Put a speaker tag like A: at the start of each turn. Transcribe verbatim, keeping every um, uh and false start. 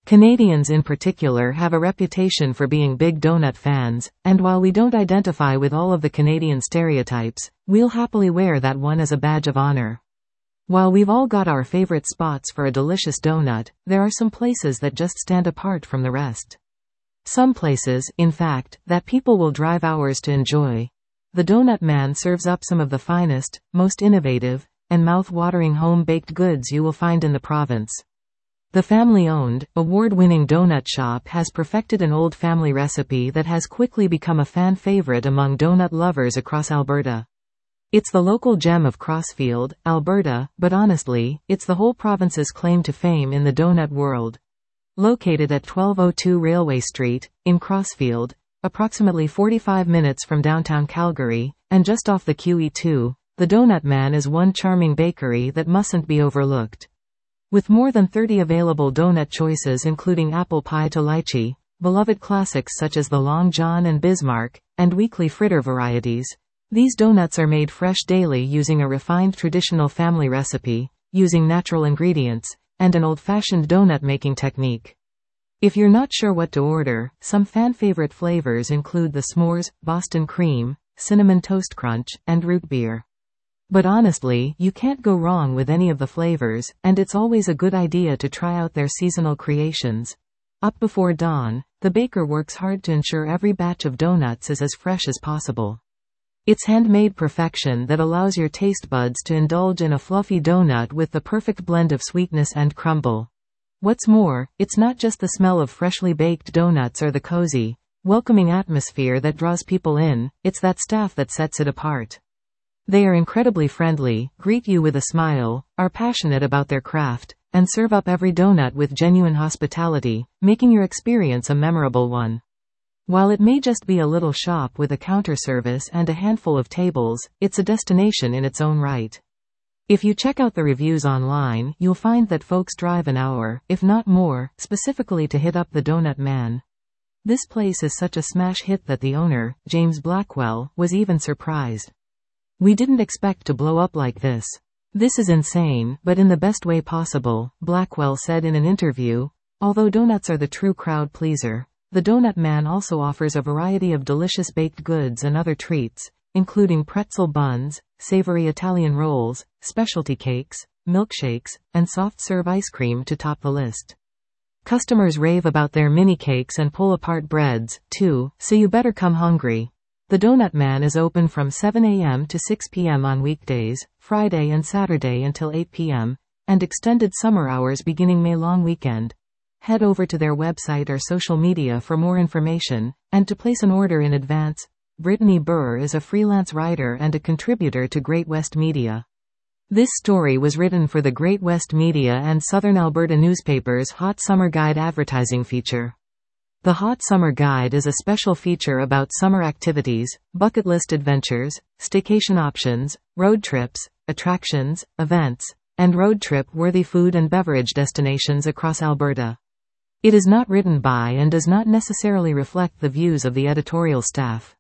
A: Canadians in particular have a reputation for being big donut fans, and while we don't identify with all of the Canadian stereotypes, we'll happily wear that one as a badge of honor. While we've all got our favorite spots for a delicious donut, there are some places that just stand apart from the rest. Some places, in fact, that people will drive hours to enjoy. The Donut Man serves up some of the finest, most innovative, and mouth-watering home-baked goods you will find in the province. The family-owned, award-winning donut shop has perfected an old family recipe that has quickly become a fan favorite among donut lovers across Alberta. It's the local gem of Crossfield, Alberta, but honestly, it's the whole province's claim to fame in the donut world. Located at twelve oh two Railway Street, in Crossfield, approximately forty-five minutes from downtown Calgary, and just off the Q E two, the Donut Man is one charming bakery that mustn't be overlooked. With more than thirty available donut choices including apple pie to lychee, beloved classics such as the Long John and Bismarck, and weekly fritter varieties, these donuts are made fresh daily using a refined traditional family recipe, using natural ingredients, and an old-fashioned donut-making technique. If you're not sure what to order, some fan-favorite flavors include the s'mores, Boston cream, cinnamon toast crunch, and root beer. But honestly, you can't go wrong with any of the flavors, and it's always a good idea to try out their seasonal creations. Up before dawn, the baker works hard to ensure every batch of donuts is as fresh as possible. It's handmade perfection that allows your taste buds to indulge in a fluffy donut with the perfect blend of sweetness and crumble. What's more, it's not just the smell of freshly baked donuts or the cozy, welcoming atmosphere that draws people in, it's that staff that sets it apart. They are incredibly friendly, greet you with a smile, are passionate about their craft, and serve up every donut with genuine hospitality, making your experience a memorable one. While it may just be a little shop with a counter service and a handful of tables, it's a destination in its own right. If you check out the reviews online, you'll find that folks drive an hour, if not more, specifically to hit up the Donut Man. This place is such a smash hit that the owner, James Blackwell, was even surprised. "We didn't expect to blow up like this. This is insane, but in the best way possible," Blackwell said in an interview. Although donuts are the true crowd pleaser, the Donut Man also offers a variety of delicious baked goods and other treats, including pretzel buns, savory Italian rolls, specialty cakes, milkshakes, and soft-serve ice cream to top the list. Customers rave about their mini cakes and pull-apart breads, too, so you better come hungry. The Donut Man is open from seven a m to six p m on weekdays, Friday and Saturday until eight p m, and extended summer hours beginning May long weekend. Head over to their website or social media for more information, and to place an order in advance. Brittany Burr is a freelance writer and a contributor to Great West Media. This story was written for the Great West Media and Southern Alberta newspapers' Hot Summer Guide advertising feature. The Hot Summer Guide is a special feature about summer activities, bucket list adventures, staycation options, road trips, attractions, events, and road trip-worthy food and beverage destinations across Alberta. It is not written by and does not necessarily reflect the views of the editorial staff.